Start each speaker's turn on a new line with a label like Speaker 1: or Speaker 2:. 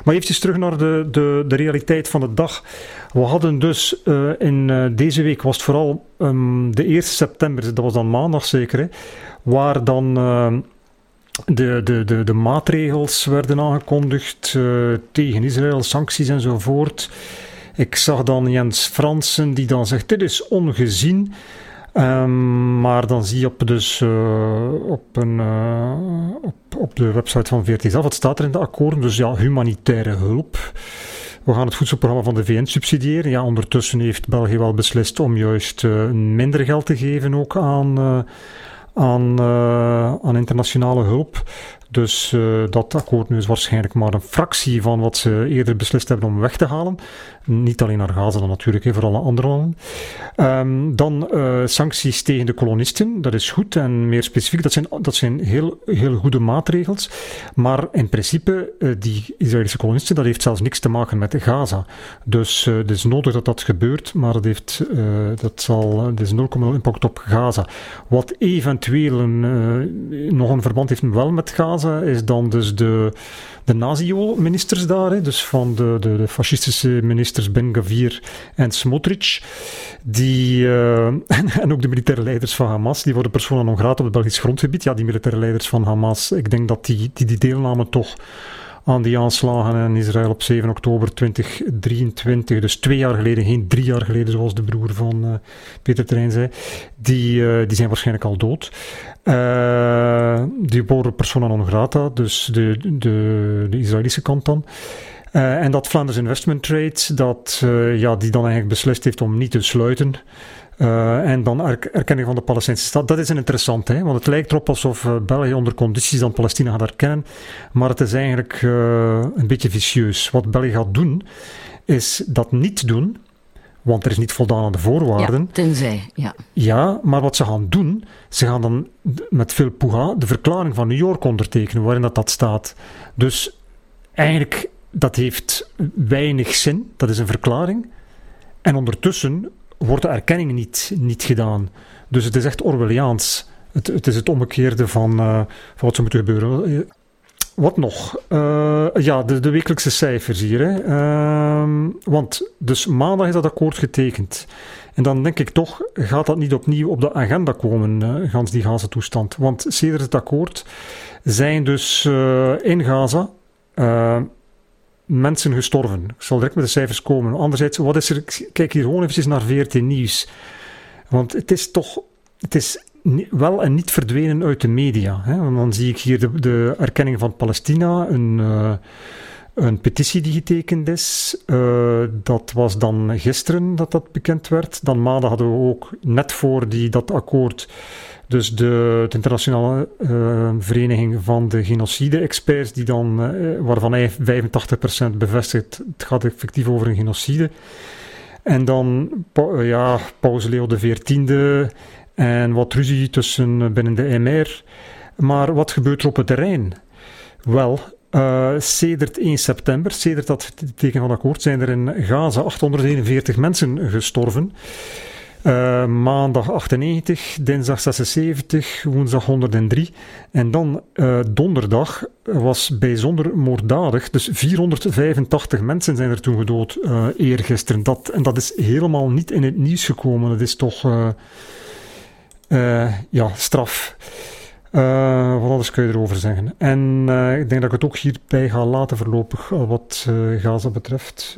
Speaker 1: Maar eventjes terug naar de realiteit van de dag. We hadden dus in deze week, was het vooral de 1 september, dat was dan maandag zeker, hè, waar dan de maatregels werden aangekondigd tegen Israël, sancties enzovoort. Ik zag dan Jens Fransen die dan zegt, dit is ongezien. Maar dan zie je op de website van VRT zelf, het staat er in de akkoorden, dus ja, humanitaire hulp. We gaan het voedselprogramma van de VN subsidiëren. Ja, ondertussen heeft België wel beslist om juist minder geld te geven ook aan internationale hulp. Dus dat akkoord nu is waarschijnlijk maar een fractie van wat ze eerder beslist hebben om weg te halen. Niet alleen naar Gaza dan natuurlijk, voor alle andere landen. Dan sancties tegen de kolonisten, dat is goed en meer specifiek. Dat zijn heel, heel goede maatregels. Maar in principe, die Israëlische kolonisten, dat heeft zelfs niks te maken met Gaza. Dus het is nodig dat dat gebeurt, maar het is 0,0 impact op Gaza. Wat eventueel nog een verband heeft wel met Gaza, is dan dus de nazi-ministers daar, dus van de fascistische ministers Ben-Gvir en Smotrich, en ook de militaire leiders van Hamas, die worden persona non grata op het Belgisch grondgebied. Ja, die militaire leiders van Hamas, ik denk dat die deelnamen toch aan die aanslagen in Israël op 7 oktober 2023, dus 2 jaar geleden, geen 3 jaar geleden, zoals de broer van Peter Terrein zei, die zijn waarschijnlijk al dood. Die worden persona non grata, dus de Israëlische kant dan. En dat Flanders Investment Trade, die dan eigenlijk beslist heeft om niet te sluiten. En dan erkenning van de Palestijnse staat. Dat is een interessant, want het lijkt erop alsof België onder condities dan Palestina gaat erkennen. Maar het is eigenlijk een beetje vicieus. Wat België gaat doen, is dat niet doen. Want er is niet voldaan aan de voorwaarden.
Speaker 2: Ja, tenzij, ja.
Speaker 1: Ja, maar wat ze gaan doen, ze gaan dan met veel poeha de verklaring van New York ondertekenen, waarin dat staat. Dus eigenlijk, dat heeft weinig zin. Dat is een verklaring. En ondertussen wordt de erkenning niet gedaan. Dus het is echt Orwelliaans. Het is het omgekeerde van wat zou moeten gebeuren. Wat nog? De wekelijkse cijfers hier. Want dus maandag is dat akkoord getekend. En dan denk ik toch, gaat dat niet opnieuw op de agenda komen, gans die Gaza-toestand. Want sedert het akkoord zijn dus in Gaza mensen gestorven. Ik zal direct met de cijfers komen. Anderzijds, wat is er? Ik kijk hier gewoon even naar VRT Nieuws. Want het is wel en niet verdwenen uit de media. Want dan zie ik hier de erkenning van Palestina, een petitie die getekend is. Dat was dan gisteren dat bekend werd. Dan maandag hadden we ook net voor dat akkoord, dus de internationale vereniging van de genocide-experts, die dan, waarvan hij 85% bevestigt, het gaat effectief over een genocide. En dan Paus Leo XIV en wat ruzie binnen de MR. Maar wat gebeurt er op het terrein? Wel, sedert 1 september, sedert dat teken van akkoord, zijn er in Gaza 841 mensen gestorven. Maandag 98, dinsdag 76, woensdag 103. En dan donderdag was bijzonder moorddadig. Dus 485 mensen zijn er toen gedood eergisteren. En dat is helemaal niet in het nieuws gekomen. Dat is toch straf. Wat anders kun je erover zeggen. En ik denk dat ik het ook hierbij ga laten voorlopig wat Gaza betreft.